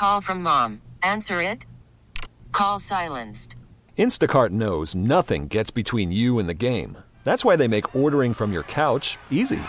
call from mom. Answer it. Call silenced. Instacart knows nothing gets between you and the game. That's why they make ordering from your couch easy.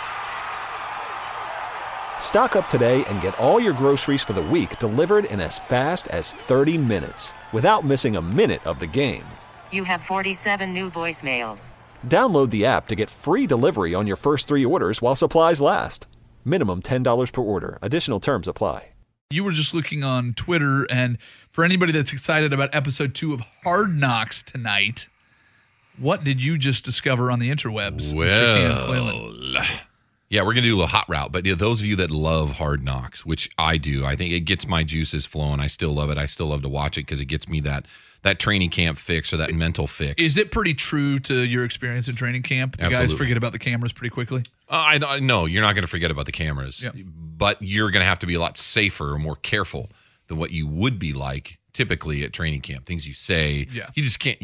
Stock up today and get all your groceries for the week delivered in as fast as 30 minutes without missing a minute of the game. You have 47 new voicemails. Download the app to get free delivery on your first 3 orders while supplies last. Minimum $10 per order. Additional terms apply. You were just looking on Twitter, and for anybody that's excited about episode 2 of Hard Knocks tonight, what did you just discover on the interwebs, Mr. Keenan Cleland? Yeah, we're going to do a little hot route. But those of you that love Hard Knocks, which I do, I think it gets my juices flowing. I still love it. I still love to watch it because it gets me that training camp fix or that mental fix. Is it pretty true to your experience in training camp? The Absolutely. guys forget about the cameras pretty quickly? No, you're not going to forget about the cameras. Yep. But you're going to have to be a lot safer or more careful than what you would be like typically at training camp. Things you say, you just can't.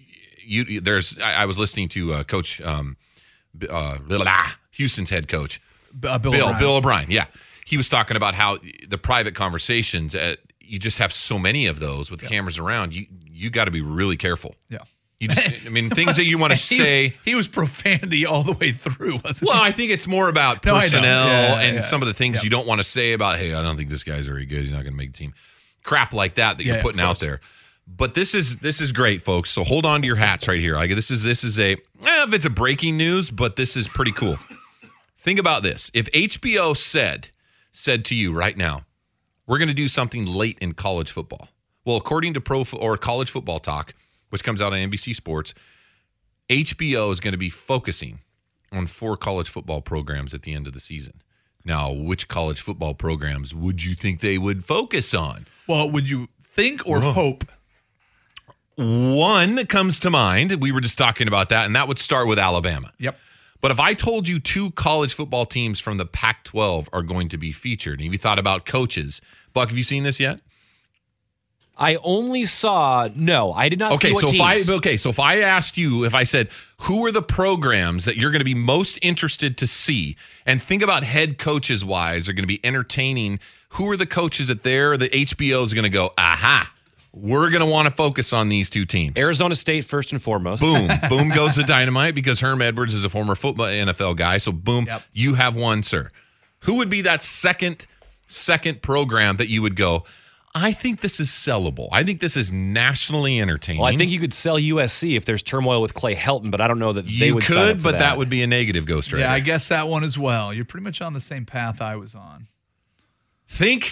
I was listening to Coach Houston's head coach, Bill O'Brien. Yeah, he was talking about how the private conversations. You just have so many of those with the cameras around. You got to be really careful. Yeah. You just, things that you want to say. He was profanity all the way through, wasn't he? Well, I think it's more about personnel and some of the things Yep. you don't want to say about, hey, I don't think this guy's very good. He's not going to make the team. Crap like that you're putting out there. But this is great, folks. So hold on to your hats right here. This is if it's a breaking news, but this is pretty cool. Think about this. If HBO said to you right now, we're going to do something late in college football. Well, according to College Football Talk, which comes out on NBC Sports, HBO is going to be focusing on 4 college football programs at the end of the season. Now, which college football programs would you think they would focus on? Well, would you think or hope? One comes to mind. We were just talking about that, and that would start with Alabama. Yep. But if I told you 2 college football teams from the Pac-12 are going to be featured, and if you thought about coaches, Buck, have you seen this yet? I only saw, no, I did not see what teams. So if I asked you, if I said, who are the programs that you're going to be most interested to see, and think about head coaches wise, are going to be entertaining, who are the coaches that the HBO is going to go, aha, we're going to want to focus on these 2 teams. Arizona State, first and foremost. Boom. Boom goes the dynamite because Herm Edwards is a former football NFL guy. So boom, You have one, sir. Who would be that second program that you would go, I think this is sellable. I think this is nationally entertaining. Well, I think you could sell USC if there's turmoil with Clay Helton, but I don't know that they would sign up for but that would be a negative Ghost Rider. Yeah, I guess that one as well. You're pretty much on the same path I was on. Think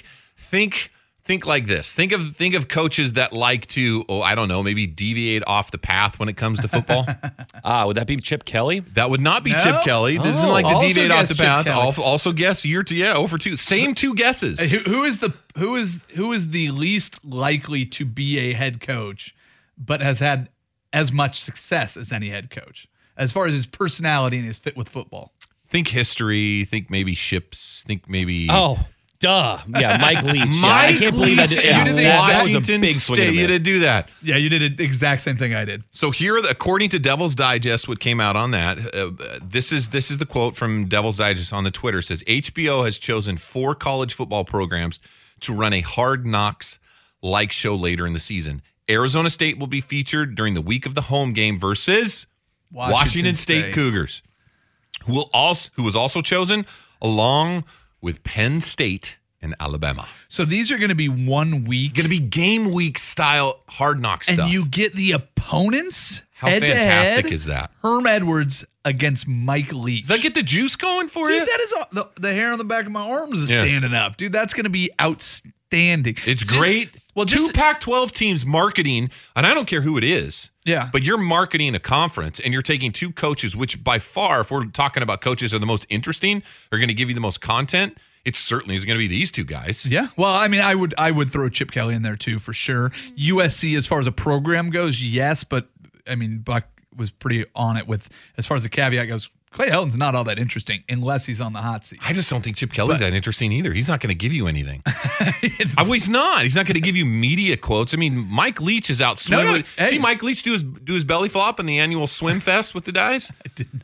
like this. Think of coaches that like to, maybe deviate off the path when it comes to football. Would that be Chip Kelly? That would not be Chip Kelly. Doesn't like to deviate off the path. Also guess 0 for 2. Same 2 guesses. Hey, who is the least likely to be a head coach, but has had as much success as any head coach as far as his personality and his fit with football? Think history. Think maybe ships. Think maybe. Oh. Duh. Yeah, Mike Leach. I can't believe that. That was a big swing. You did do that. Yeah, you did the exact same thing I did. So here, according to Devil's Digest, what came out on that, this is the quote from Devil's Digest on the Twitter. It says, HBO has chosen 4 college football programs to run a Hard Knocks-like show later in the season. Arizona State will be featured during the week of the home game versus Washington State Cougars, who was also chosen along with Penn State and Alabama. So these are going to be 1 week. Going to be game week style Hard Knock stuff. And you get the opponents How fantastic is that? Herm Edwards against Mike Leach. Does that get the juice going for you? Dude, that is the hair on the back of my arms is standing up. Dude, that's going to be outstanding. It's great. Well, 2 Pac-12 teams marketing, and I don't care who it is. Yeah. But you're marketing a conference, and you're taking 2 coaches, which by far, if we're talking about coaches are the most interesting, are going to give you the most content, it certainly is going to be these 2 guys. Yeah. Well, I mean, I would throw Chip Kelly in there too, for sure. USC, as far as a program goes, yes, but I mean, Buck was pretty on it with, as far as the caveat goes, Clay Helton's not all that interesting unless he's on the hot seat. I just don't think Chip Kelly's that interesting either. He's not going to give you anything. He's not. He's not going to give you media quotes. I mean, Mike Leach is out swimming. Hey. See Mike Leach do his belly flop in the annual swim fest with the guys? I did not.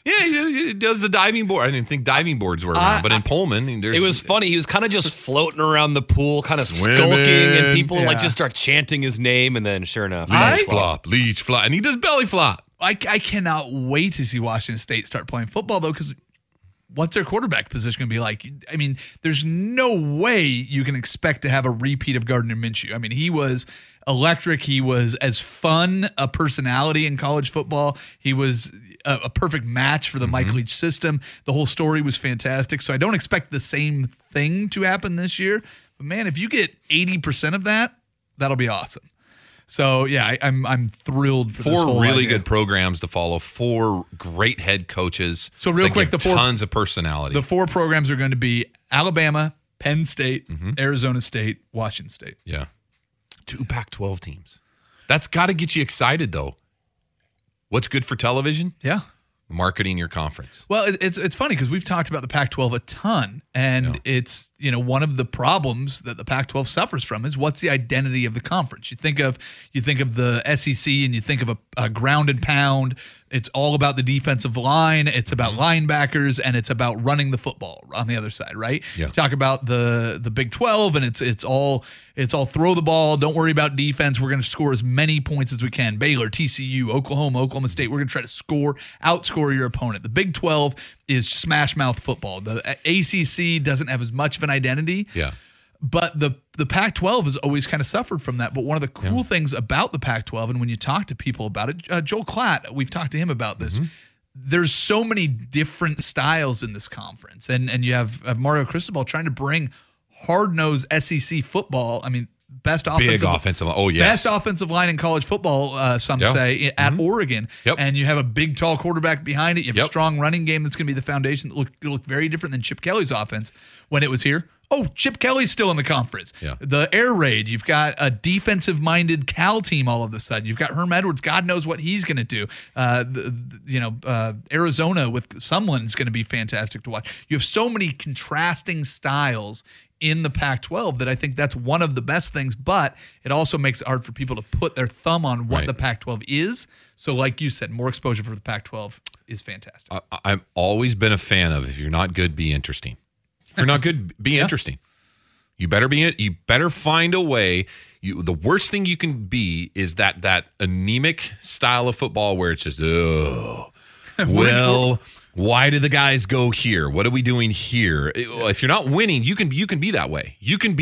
Yeah, he does the diving board. I didn't think diving boards were around, but in Pullman, it was funny. He was kind of just floating around the pool, kind of skulking, and people just start chanting his name, and then sure enough, leech flop, and he does belly flop. I cannot wait to see Washington State start playing football, though, because what's their quarterback position going to be like? I mean, there's no way you can expect to have a repeat of Gardner Minshew. I mean, he was electric. He was as fun a personality in college football. He was a perfect match for the Mike Leach system. The whole story was fantastic. So I don't expect the same thing to happen this year. But, man, if you get 80% of that, that'll be awesome. So, yeah, I'm thrilled for this whole Four really idea. good programs to follow, 4 great head coaches. So real quick, tons of personality. The 4 programs are going to be Alabama, Penn State, Arizona State, Washington State. Yeah. 2 Pac-12 teams. That's got to get you excited, though. What's good for television? Yeah. Marketing your conference. Well, it's funny because we've talked about the Pac-12 a ton, and it's one of the problems that the Pac-12 suffers from is what's the identity of the conference. You think of the SEC and you think of a ground and pound. It's all about the defensive line. It's about linebackers, and it's about running the football on the other side, right? Yeah. Talk about the Big 12, and it's all throw the ball. Don't worry about defense. We're going to score as many points as we can. Baylor, TCU, Oklahoma State. We're going to try to outscore your opponent. The Big 12 is smash mouth football. The ACC doesn't have as much of an identity. Yeah. But the Pac-12 has always kind of suffered from that. But one of the cool things about the Pac-12, and when you talk to people about it, Joel Klatt, we've talked to him about this. There's so many different styles in this conference. And you have Mario Cristobal trying to bring hard-nosed SEC football. I mean, best offensive line. Oh, yes. Best offensive line in college football, some say, at Oregon. Yep. And you have a big, tall quarterback behind it. You have a strong running game that's going to be the foundation that look very different than Chip Kelly's offense when it was here. Oh, Chip Kelly's still in the conference. Yeah. The air raid. You've got a defensive-minded Cal team all of a sudden. You've got Herm Edwards. God knows what he's going to do. Arizona with someone's going to be fantastic to watch. You have so many contrasting styles in the Pac-12 that I think that's one of the best things, but it also makes it hard for people to put their thumb on what the Pac-12 is. So like you said, more exposure for the Pac-12 is fantastic. I've always been a fan of if you're not good, be interesting. If you're not good, be interesting. You better find a way. The worst thing you can be is that anemic style of football where it's just, why do the guys go here? What are we doing here? If you're not winning, you can be that way. You can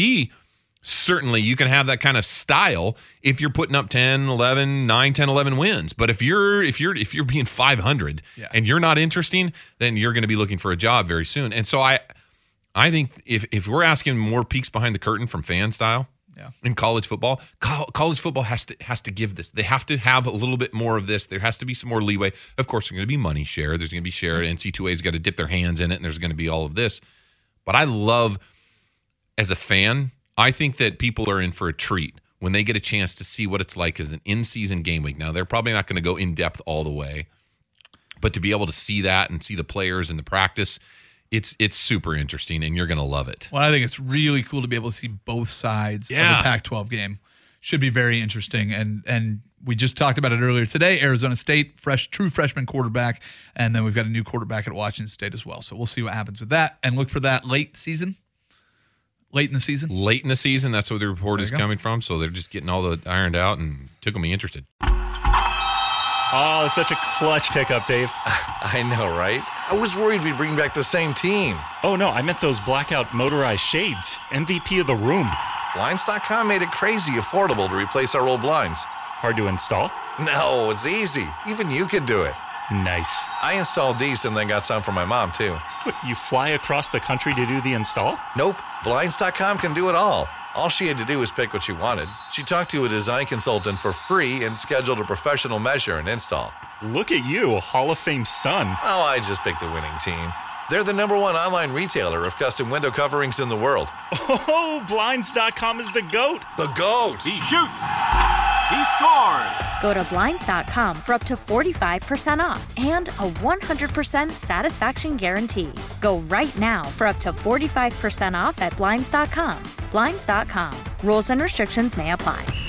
have that kind of style if you're putting up 9, 10, 11 wins. But if you're being 500 and you're not interesting, then you're going to be looking for a job very soon. And so I think if we're asking more peeks behind the curtain from fan style in college football, college football has to give this. They have to have a little bit more of this. There has to be some more leeway. Of course, there's going to be money share. There's going to be share. NC2A's got to dip their hands in it, and there's going to be all of this. But I love, as a fan, I think that people are in for a treat when they get a chance to see what it's like as an in-season game week. Now, they're probably not going to go in-depth all the way, but to be able to see that and see the players and the practice, it's super interesting, and you're going to love it. Well, I think it's really cool to be able to see both sides of the Pac-12 game. Should be very interesting. And we just talked about it earlier today. Arizona State, true freshman quarterback, and then we've got a new quarterback at Washington State as well. So we'll see what happens with that, and look for that late in the season. Late in the season, that's where the report is coming from. So they're just getting all the ironed out, and tickle me interested. Oh, it's such a clutch pickup, Dave. I know, right? I was worried we'd bring back the same team. Oh, no, I meant those blackout motorized shades. MVP of the room. Blinds.com made it crazy affordable to replace our old blinds. Hard to install? No, it's easy. Even you could do it. Nice. I installed these and then got some for my mom, too. What, you fly across the country to do the install? Nope. Blinds.com can do it all. All she had to do was pick what she wanted. She talked to a design consultant for free and scheduled a professional measure and install. Look at you, Hall of Fame son. Oh, I just picked the winning team. They're the #1 online retailer of custom window coverings in the world. Oh, Blinds.com is the GOAT. The GOAT! He shoots. He scores. Go to Blinds.com for up to 45% off and a 100% satisfaction guarantee. Go right now for up to 45% off at Blinds.com. Blinds.com. Rules and restrictions may apply.